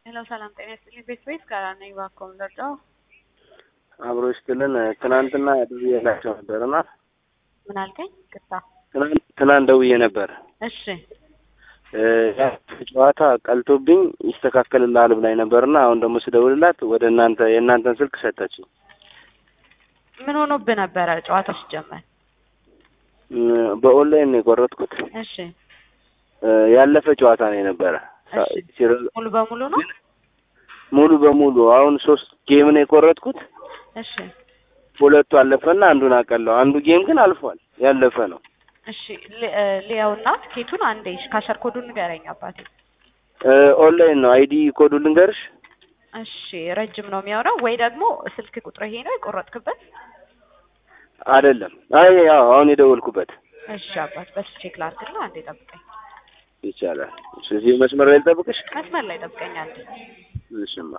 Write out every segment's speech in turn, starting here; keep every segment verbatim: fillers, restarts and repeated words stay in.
ሄሎ ሰላም ጤና ይስጥልኝ። ቤት ቤት ጋር ነኝ ባኮም ደርዳው አብሮ ይስጥልን። ትናንትና ደውዬላቸው ነበርና ምን አልከኝ? ቅጣ ትናንት ትናንት ደውዬ ነበር። እሺ እ ጨዋታ ቀልቶብኝ ይስተካከልልሃል ብላኝ ነበርና አሁን ደግሞ ስደውልላት ወደ እናንተ የእናንተን ስልክ ሰጠችኝ። ምን ሆኖብህ ነበረ? ጨዋታው ሲጀመር በኦንላይን ነው የቆረጥኩት። እሺ ያለፈ ጨዋታ ነው የነበረ። እሺ ሙሉ በሙሉ ነው? ሙሉ በሙሉ አሁን ሶስት ጌም ነው የቆረጥኩት። እሺ ሁለቱ አለፈና አንዱን አቀለው። አንዱ ጌም ግን አልፏል፣ ያለፈ ነው። እሺ ሊያውና ትኬቱን አንዴ ካሸር ኮዱን ንገረኝ አባቴ። ኦንላይን ነው። አይዲ ኮዱን ልንገርሽ? እሺ ረጅም ነው የሚያወራው ወይ ደግሞ ስልክ ቁጥር ይሄ ነው የቆረጥክበት? አይደለም። አይ ያው አሁን የደወልኩበት። እሺ አባት በስ ቼክ ላድርግና አንዴ ጠብቀኝ። ይቻላል። እዚህ መስመር ላይ ልጠብቅሽ? መስመር ላይ ጠብቀኝ አንዴ። እሺማ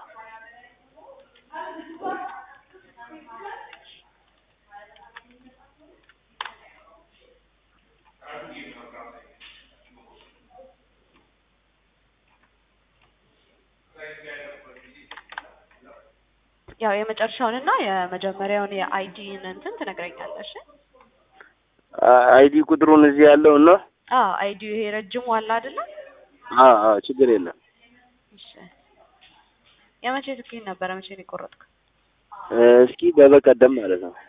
ያው የመጨረሻውንና የመጀመሪያውን የአይዲን እንትን ትነግረኛለሽ? አይዲ ቁጥሩን እዚህ ያለው ነው? አዎ አይዲው ይሄ ረጅሙ አለ አይደለ? አዎ አዎ ችግር የለም። እሺ የመቼ ትኬት ነበረ? መቼ ነው የቆረጥከው? እስኪ በበቀደም ማለት ነው።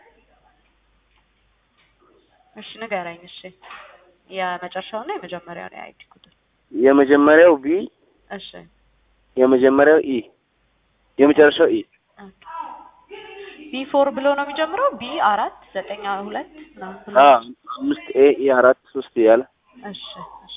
እሺ ንገረኝ። እሺ የመጨረሻውና የመጀመሪያው የአይዲ ቁጥር። የመጀመሪያው ቢ። እሺ የመጀመሪያው ኢ። የመጨረሻው ኢ። ቢ ፎር ብሎ ነው የሚጀምረው? ቢ አራት ዘጠኝ ሁለት ነው ብሎ? አዎ አምስት ኤ ኢ አራት ሶስት ያለ። እሺ እሺ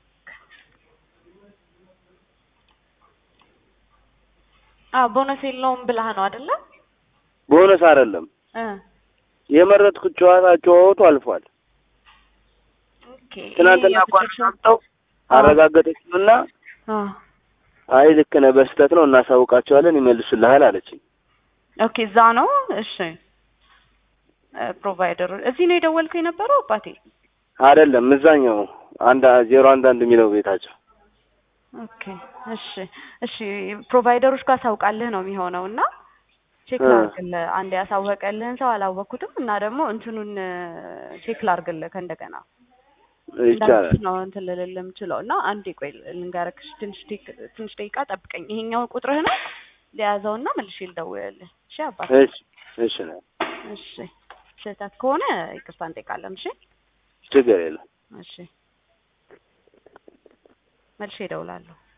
አዎ ቦነስ የለውም ብለህ ነው አይደለ? ቦነስ አይደለም እ የመረጥኩት ጨዋታ ጨዋታው አልፏል። ኦኬ ትናንትና አቋርጠው አረጋገጠችውና አዎ አይ ልክ ነህ በስተት ነው እናሳውቃቸዋለን ይመልሱልሃል አለችኝ። ኦኬ እዛ ነው። እሺ ፕሮቫይደር እዚህ ነው የደወልከው የነበረው አባቴ? አይደለም እዛኛው አንድ ዜሮ አንድ አንድ የሚለው ቤታቸው። ኦኬ እሺ እሺ ፕሮቫይደሮች ጋር ሳውቃለህ ነው የሚሆነው እና ቼክ ላድርግልህ። አንዴ ያሳወቀልህን ሰው አላወቅኩትም እና ደግሞ እንትኑን ቼክ ላድርግልህ ከእንደገና ይቻላል ነው እንትን ልልልህ የምችለው እና አንዴ ቆይ ልንገርክሽ። ትንሽ ትንሽ ደቂቃ ጠብቀኝ። ይሄኛው ቁጥርህ ነው ሊያዘውና መልሼ ልደውልልህ። እሺ አባቴ? እሺ እሺ ነው። እሺ ስህተት ከሆነ ይቅርታ እንጠይቃለን። እሺ ችግር የለም። እሺ መልሼ እደውላለሁ።